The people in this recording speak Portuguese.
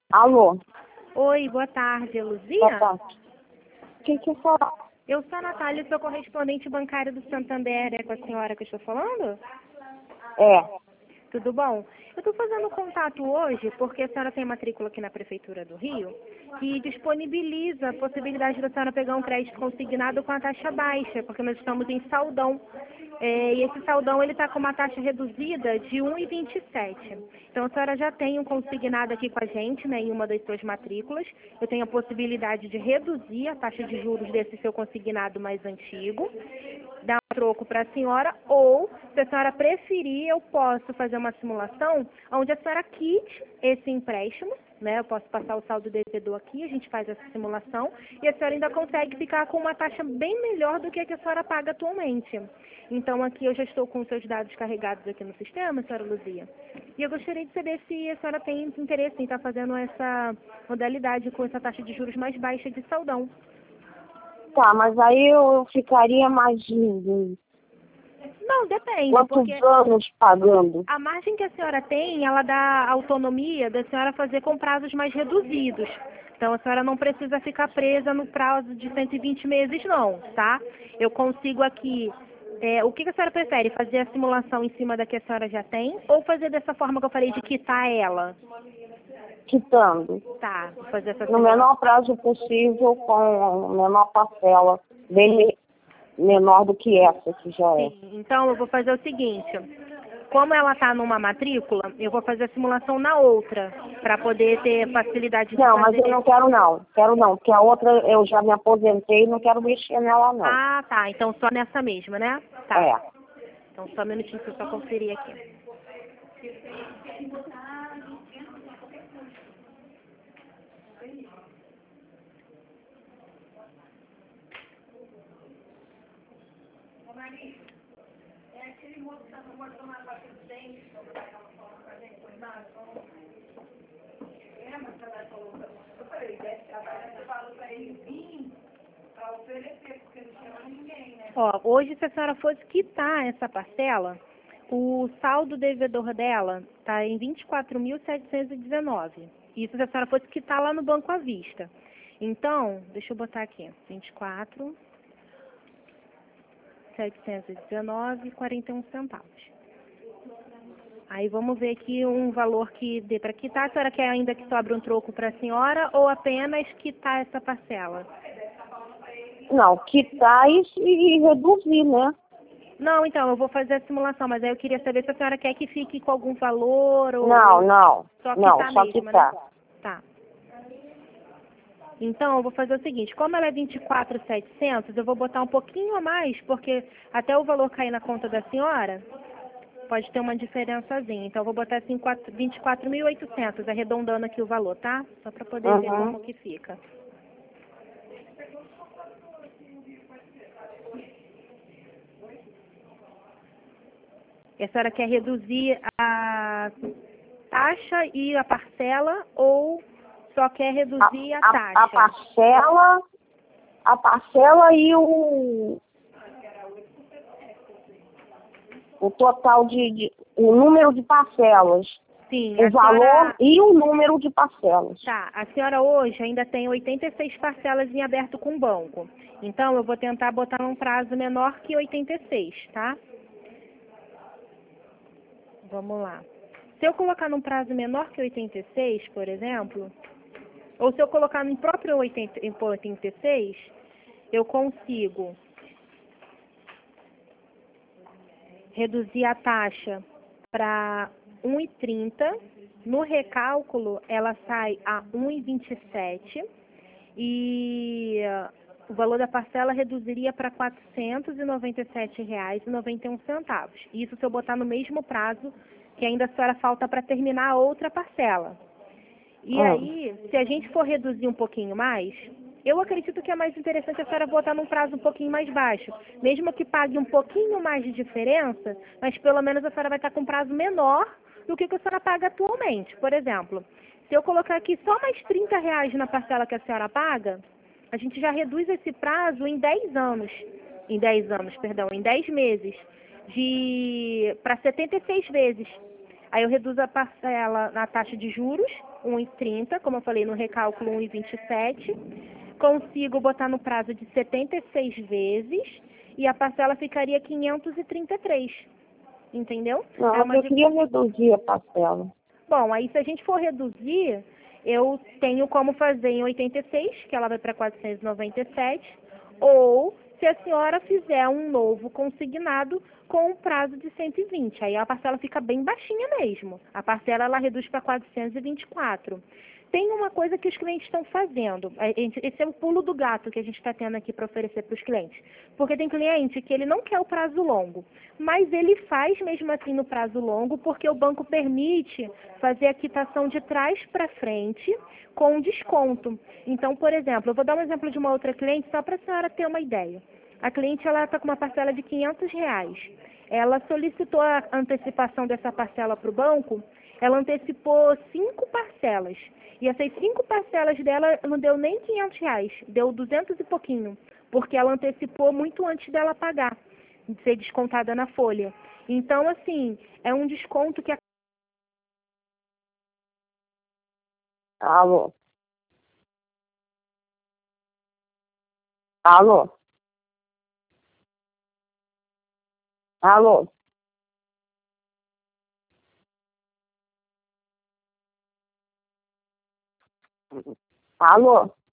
Alô? Oi, boa tarde, é Boa Luzia? tarde. Quem que fala? Eu sou a Natália, sou correspondente bancária do Santander. É com a senhora que eu estou falando? É. Tudo bom? Eu estou fazendo contato hoje porque a senhora tem matrícula aqui na Prefeitura do Rio que disponibiliza a possibilidade da senhora pegar um crédito consignado com a taxa baixa, porque nós estamos em saldão. E esse saldão ele está com uma taxa reduzida de 1,27. Então a senhora já tem um consignado aqui com a gente, né, em uma das suas matrículas. Eu tenho a possibilidade de reduzir a taxa de juros desse seu consignado mais antigo, dar um troco para a senhora, ou, se a senhora preferir, eu posso fazer uma simulação onde a senhora quite esse empréstimo, né? Eu posso passar o saldo devedor aqui, a gente faz essa simulação, e a senhora ainda consegue ficar com uma taxa bem melhor do que a senhora paga atualmente. Então, aqui eu já estou com os seus dados carregados aqui no sistema, senhora Luzia, e eu gostaria de saber se a senhora tem interesse em estar fazendo essa modalidade com essa taxa de juros mais baixa de saldão. Tá, mas aí eu ficaria mais de Não, depende, quantos porque anos pagando? a margem que a senhora tem, ela dá autonomia da senhora fazer com prazos mais reduzidos. Então, a senhora não precisa ficar presa no prazo de 120 meses, não, tá? Eu consigo aqui... o que a senhora prefere? Fazer a simulação em cima da que a senhora já tem ou fazer dessa forma que eu falei de quitar ela? Quitando. Tá, vou fazer essa No simulação. menor prazo possível, com a menor parcela, bem menor do que essa que já é. Sim, então eu vou fazer o seguinte... Como ela está numa matrícula, eu vou fazer a simulação na outra, para poder ter facilidade de Não, mas fazer. eu não quero não. Quero não, porque a outra eu já me aposentei e não quero mexer nela não. Ah, tá. Então só nessa mesma, né? Tá. É. Então só um minutinho que eu só conferir aqui. Ó, hoje se a senhora fosse quitar essa parcela, o saldo devedor dela está em 24.719. Isso se a senhora fosse quitar lá no banco à vista. Então, deixa eu botar aqui, 24.719,41 centavos. Aí vamos ver aqui um valor que dê para quitar. A senhora quer ainda que sobre um troco para a senhora ou apenas quitar essa parcela? Não, quitar e reduzir, né? Não, então, eu vou fazer a simulação, mas aí eu queria saber se a senhora quer que fique com algum valor ou Não, só não, quitar só mesmo, quitar. né? Tá. Então, eu vou fazer o seguinte, como ela é 24.700, eu vou botar um pouquinho a mais, porque até o valor cair na conta da senhora, pode ter uma diferençazinha. Então, eu vou botar assim 24.800, arredondando aqui o valor, tá? Só para poder ver como que fica. E a senhora quer reduzir a taxa e a parcela ou só quer reduzir a taxa? A parcela e o total o número de parcelas. Sim, O valor e o número de parcelas. Tá, a senhora hoje ainda tem 86 parcelas em aberto com o banco. Então, eu vou tentar botar um prazo menor que 86, tá? Vamos lá. Se eu colocar num prazo menor que 86, por exemplo, ou se eu colocar no próprio 86, eu consigo reduzir a taxa para 1,30. No recálculo, ela sai a 1,27 e o valor da parcela reduziria para R$ 497,91. Isso se eu botar no mesmo prazo que ainda a senhora falta para terminar a outra parcela. E aí, se a gente for reduzir um pouquinho mais, eu acredito que é mais interessante a senhora botar num prazo um pouquinho mais baixo. Mesmo que pague um pouquinho mais de diferença, mas pelo menos a senhora vai estar com um prazo menor do que a senhora paga atualmente. Por exemplo, se eu colocar aqui só mais R$ 30 na parcela que a senhora paga, a gente já reduz esse prazo em 10 anos. Em 10 meses. Para 76 vezes. Aí eu reduzo a parcela na taxa de juros, 1,30, como eu falei no recálculo 1,27. Consigo botar no prazo de 76 vezes e a parcela ficaria 533. Entendeu? Não, eu queria reduzir a parcela. Bom, aí se a gente for reduzir, eu tenho como fazer em 86, que ela vai para 497, ou se a senhora fizer um novo consignado com um prazo de 120. Aí a parcela fica bem baixinha mesmo. A parcela ela reduz para 424. Tem uma coisa que os clientes estão fazendo. Esse é o pulo do gato que a gente está tendo aqui para oferecer para os clientes. Porque tem cliente que ele não quer o prazo longo, mas ele faz mesmo assim no prazo longo, porque o banco permite fazer a quitação de trás para frente com desconto. Então, por exemplo, eu vou dar um exemplo de uma outra cliente só para a senhora ter uma ideia. A cliente ela está com uma parcela de R$ 500. Ela solicitou a antecipação dessa parcela para o banco, ela antecipou 5 parcelas. E essas 5 parcelas dela não deu nem R$ 500, deu 200 e pouquinho, porque ela antecipou muito antes dela pagar, de ser descontada na folha. Então, assim, é um desconto que... Alô? Alô? Alô? Alô?